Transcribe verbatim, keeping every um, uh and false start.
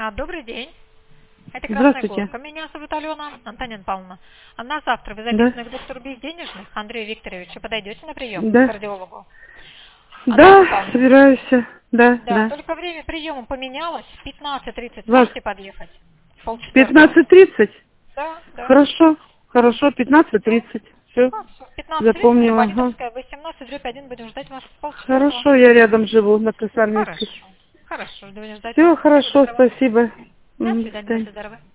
А, добрый день. Это Красная Здравствуйте. Горка. Меня зовут Алена Антонина Павловна. А на завтра вы Да. записаны к доктору безденежных Андрею Викторовичу. Подойдете на прием к Да. кардиологу? Да, Антонина Павловна. собираюсь. Да, Да, да. только время приема поменялось. В пятнадцать тридцать Вас сможете подъехать? Полчетвертого. пятнадцать тридцать? Да, да. Хорошо, хорошо, пятнадцать тридцать. Все, А, всё. пятнадцать тридцать, запомнила. Ага. Айболитовская, восемнадцать, дробь один. Будем ждать вас в полчетвертого. Хорошо, я рядом живу, на Красноармейской. Хорошо. Хорошо, будем ждать вас. Все Всего хорошо, доброго. спасибо. До М, До свидания, свидания. будьте здоровы.